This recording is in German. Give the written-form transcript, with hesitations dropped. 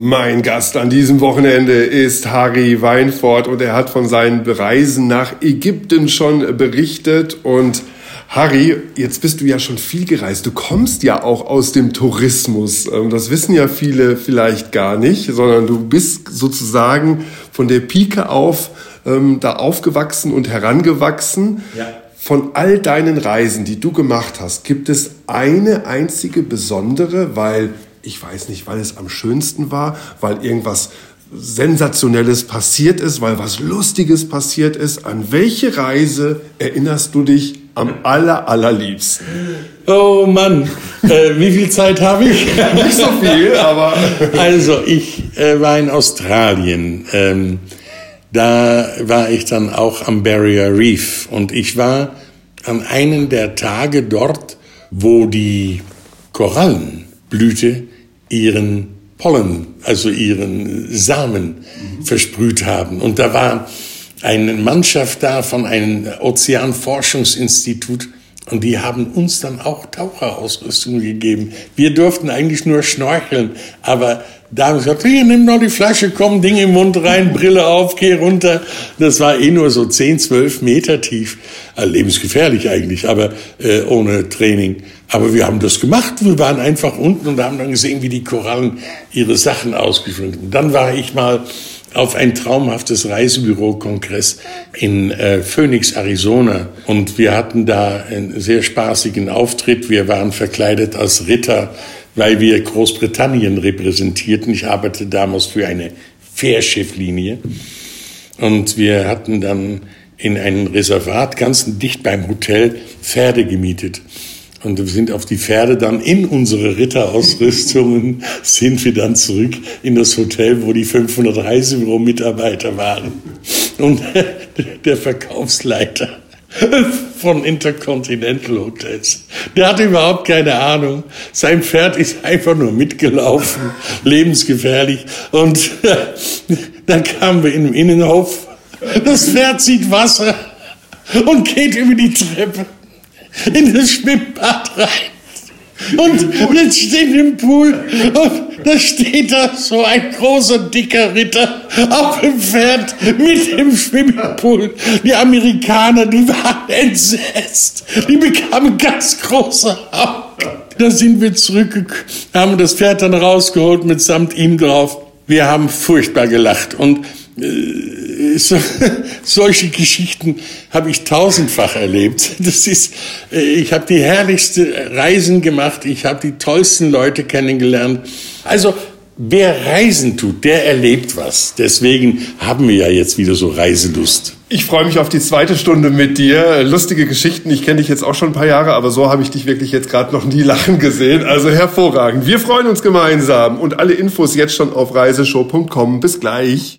Mein Gast an diesem Wochenende ist Harry Weinfort und er hat von seinen Reisen nach Ägypten schon berichtet. Und Harry, jetzt bist du ja schon viel gereist. Du kommst ja auch aus dem Tourismus. Das wissen ja viele vielleicht gar nicht, sondern du bist sozusagen von der Pike auf da aufgewachsen und herangewachsen. Ja. Von all deinen Reisen, die du gemacht hast, gibt es eine einzige besondere, weil es am schönsten war, weil irgendwas Sensationelles passiert ist, weil was Lustiges passiert ist. An welche Reise erinnerst du dich am allerliebsten? Oh Mann, wie viel Zeit habe ich? Nicht so viel, aber... Also, ich war in Australien. Da war ich dann auch am Barrier Reef. Und ich war an einem der Tage dort, wo die Korallenblüte ihren Pollen, also ihren Samen versprüht haben. Und da war eine Mannschaft da von einem Ozeanforschungsinstitut und die haben uns dann auch Taucherausrüstung gegeben. Wir durften eigentlich nur schnorcheln, aber da haben sie gesagt, hier, nimm noch die Flasche, komm, Ding im Mund rein, Brille auf, geh runter. Das war nur so 10, 12 Meter tief. Lebensgefährlich eigentlich, aber ohne Training. Aber wir haben das gemacht. Wir waren einfach unten und haben dann gesehen, wie die Korallen ihre Sachen ausgeführt haben. Dann war ich mal auf ein traumhaftes Reisebüro-Kongress in Phoenix, Arizona. Und wir hatten da einen sehr spaßigen Auftritt. Wir waren verkleidet als Ritter, weil wir Großbritannien repräsentierten. Ich arbeitete damals für eine Fährschifflinie. Und wir hatten dann in einem Reservat ganz dicht beim Hotel Pferde gemietet. Und wir sind auf die Pferde dann in unsere Ritterausrüstungen, sind wir dann zurück in das Hotel, wo die 500 Reisebüro-Mitarbeiter waren. Und der Verkaufsleiter von Intercontinental Hotels, der hatte überhaupt keine Ahnung. Sein Pferd ist einfach nur mitgelaufen, lebensgefährlich. Und dann kamen wir in den Innenhof. Das Pferd zieht Wasser und geht über die Treppe in das Schwimmbad rein. Und jetzt steht im Pool und da steht da so ein großer, dicker Ritter auf dem Pferd mit dem Schwimmpool. Die Amerikaner, die waren entsetzt. Die bekamen ganz große Augen. Da sind wir zurückgekommen, haben das Pferd dann rausgeholt mitsamt ihm drauf. Wir haben furchtbar gelacht und solche Geschichten habe ich tausendfach erlebt. Ich habe die herrlichsten Reisen gemacht, ich habe die tollsten Leute kennengelernt. Also wer Reisen tut, der erlebt was. Deswegen haben wir ja jetzt wieder so Reiselust. Ich freue mich auf die zweite Stunde mit dir. Lustige Geschichten. Ich kenne dich jetzt auch schon ein paar Jahre, aber so habe ich dich wirklich jetzt gerade noch nie lachen gesehen. Also hervorragend. Wir freuen uns gemeinsam und alle Infos jetzt schon auf reiseshow.com. Bis gleich.